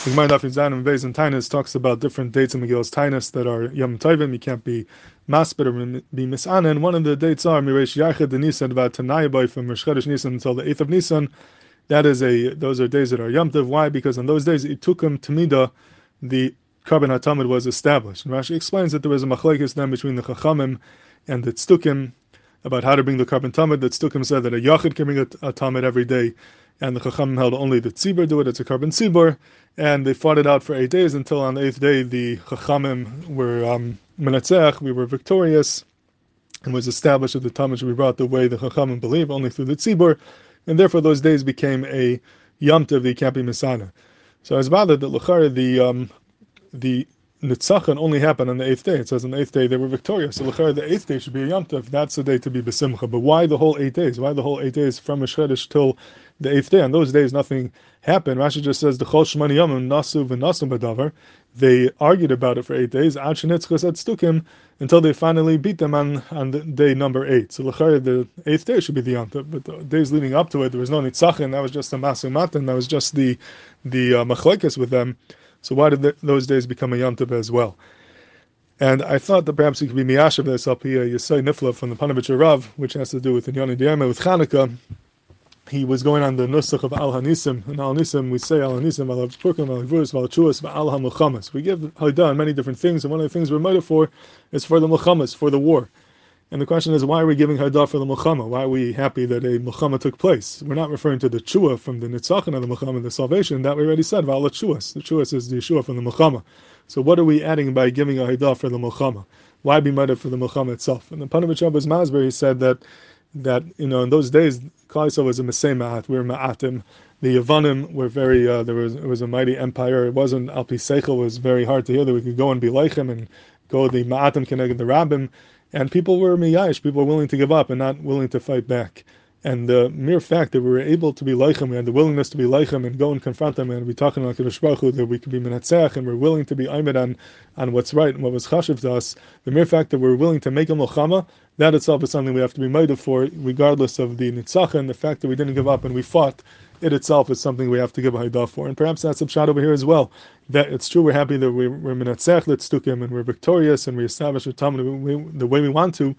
The Gemara Daf Yud and Beis and Tainus talks about different dates in Megillas Tainus that are Yom Tovim. You can't be maspid or be misana. And one of the dates are Miresh Yachid the Nisan, about Tanayabay from Rosh Chodesh Nisan until the 8th of Nisan. Those are days that are Yom Tov. Why? Because on those days it took him Tamida, the Karban HaTamid was established. And Rashi explains that there was a machlekes then between the Chachamim and the Tzdukim about how to bring the Karban Tamid. The Tzdukim said that a Yachid can bring a Tamid every day, and the Chachamim held only the Tzibur do it. It's a Karban Tzibur, and they fought it out for 8 days until on the 8th day the Chachamim were Menatzeach, we were victorious, and was established that the Tamid should be brought the way the Chachamim believe, only through the Tzibur, and therefore those days became a Yom Tov, the can't be Misana. So I was bothered that L'chara, the Nitzachon only happened on the 8th day. It says on the 8th day they were victorious. So l'chara, the 8th day should be a Yom Tov. That's the day to be besimcha. But why the whole 8 days? Why the whole 8 days from Rosh Chodesh till the 8th day? On those days nothing happened. Rashi just says the Chol Shmani Yomim Nasu v'Nasu b'Davar. They argued about it for 8 days. Ad shenitzchas et Stukim, until they finally beat them on the day number 8. So l'chara, the 8th day should be the Yom Tov. But the days leading up to it, there was no Nitzachon. That was just a Masu Matan. That was just the machlekes with them. So why did those days become a Yom Tov as well? And I thought that perhaps it could be miyashav this up here, Yisai Nifla from the Panovich Rav, which has to do with the Yoni Diyama, with Chanukah. He was going on the nusach of Al Hanisim. And Al Hanisim, we say Al Hanisim, Al Purkim, Al Gvurus, Al Chuas, Al HaMuchamas. We give Haidah on many different things, and one of the things we're made for is for the Muchamas, for the war. And the question is, why are we giving Haidah for the Muchama? Why are we happy that a Muchama took place? We're not referring to the Chua from the Nitzachon of the Muchama, the salvation, that we already said, Va'ala Chuas. The Chuas is the Yeshua from the Muchama. So what are we adding by giving a Haidah for the Muchama? Why be made for the Muchama itself? And the Panovich Rabbe's Masber, he said that in those days, Klal Yisrael was a Mesei Ma'at. We were Ma'atim. The Yavanim were very, it was a mighty empire. It wasn't, Al Pi Seichel was very hard to hear that we could go and be Leichem and go the Ma'atim Keneged the Rabbim. And people were miyayish, people were willing to give up and not willing to fight back. And the mere fact that we were able to be leichem, we had the willingness to be leichem and go and confront them and be talking like Kadosh Baruch Hu, that we could be menatzeach and we're willing to be aimed on what's right and what was chashiv to us, the mere fact that we're willing to make a milchama, that itself is something we have to be made for, regardless of the nitzachon. The fact that we didn't give up and we fought, it itself is something we have to give a haidah for. And perhaps that's a pshat over here as well. That it's true, we're happy that we're menatzeach l'tzdukim and we're victorious and we establish our Talmud the way we want to,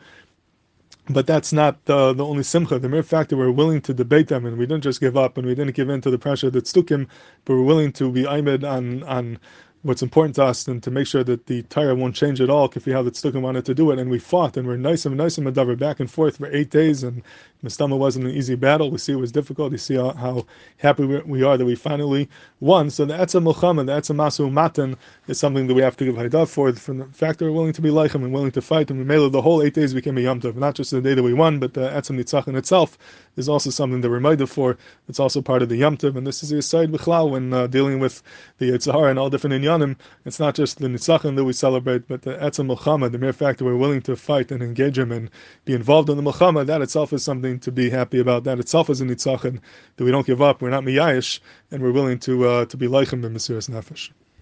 but that's not the only simcha. The mere fact that we're willing to debate them and we didn't just give up and we didn't give in to the pressure that tzdukim, but we're willing to be aimed on what's important to us and to make sure that the Torah won't change at all, if we have the tzdukim wanted to do it, and we fought and we're nice and medavar back and forth for 8 days, and Mistama wasn't an easy battle. We see it was difficult. You see how happy we are that we finally won. So the Etzem Milchama, the Etzem Masu Matan, is something that we have to give Haidah for the fact that we're willing to be leichem and willing to fight, and we made the whole 8 days became a Yom Tov, not just the day that we won, but the Etzem Nitzachon itself is also something that we're made for. It's also part of the Yom Tov, and this is a side b'chlal when dealing with the Yitzhar and all different inyanim. It's not just the Nitzachon that we celebrate, but the Etzem Milchama, the mere fact that we're willing to fight and engage him and be involved in the Milchama, that itself is something to be happy about. That itself is a Nitzachon, that we don't give up, we're not miyayish, and we're willing to be leichem b'mesiras nefesh.